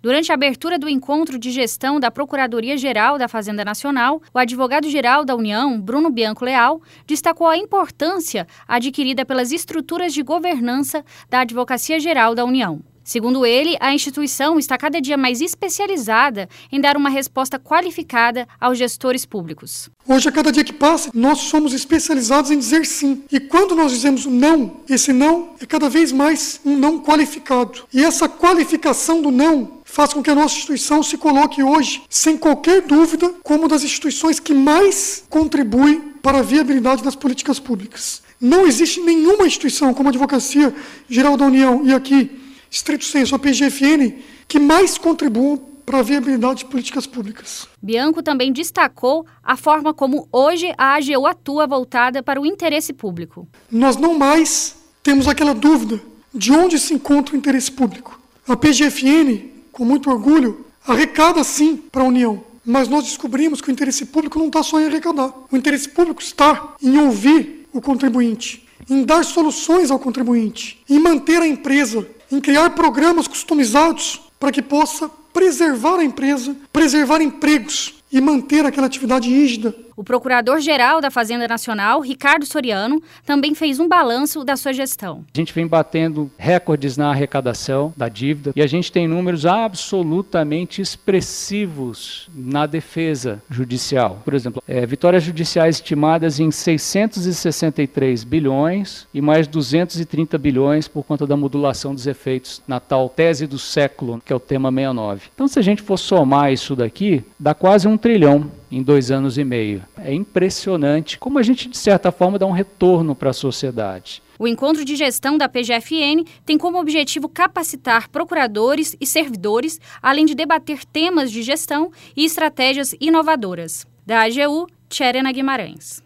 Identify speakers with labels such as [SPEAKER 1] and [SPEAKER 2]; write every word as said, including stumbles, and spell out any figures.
[SPEAKER 1] Durante a abertura do encontro de gestão da Procuradoria-Geral da Fazenda Nacional, o advogado-geral da União, Bruno Bianco Leal, destacou a importância adquirida pelas estruturas de governança da Advocacia Geral da União. Segundo ele, a instituição está cada dia mais especializada em dar uma resposta qualificada aos gestores públicos.
[SPEAKER 2] Hoje, a cada dia que passa, nós somos especializados em dizer sim. E quando nós dizemos não, esse não é cada vez mais um não qualificado. E essa qualificação do não faz com que a nossa instituição se coloque hoje, sem qualquer dúvida, como uma das instituições que mais contribui para a viabilidade das políticas públicas. Não existe nenhuma instituição como a Advocacia Geral da União e aqui, estrito senso, a P G F N, que mais contribuam para a viabilidade de políticas públicas.
[SPEAKER 1] Bianco também destacou a forma como hoje a A G U atua voltada para o interesse público.
[SPEAKER 2] Nós não mais temos aquela dúvida de onde se encontra o interesse público. A P G F N, com muito orgulho, arrecada sim para a União, mas nós descobrimos que o interesse público não está só em arrecadar. O interesse público está em ouvir o contribuinte, em dar soluções ao contribuinte, em manter a empresa, em criar programas customizados para que possa preservar a empresa, preservar empregos e manter aquela atividade rígida.
[SPEAKER 1] O Procurador-Geral da Fazenda Nacional, Ricardo Soriano, também fez um balanço da sua gestão.
[SPEAKER 3] A gente vem batendo recordes na arrecadação da dívida e a gente tem números absolutamente expressivos na defesa judicial. Por exemplo, é, vitórias judiciais estimadas em seiscentos e sessenta e três bilhões e mais duzentos e trinta bilhões por conta da modulação dos efeitos na tal tese do século, que é o tema sessenta e nove. Então, se a gente for somar isso daqui, dá quase um trilhão em dois anos e meio. É impressionante como a gente, de certa forma, dá um retorno para a sociedade.
[SPEAKER 1] O encontro de gestão da P G F N tem como objetivo capacitar procuradores e servidores, além de debater temas de gestão e estratégias inovadoras. Da A G U, Tcherena Guimarães.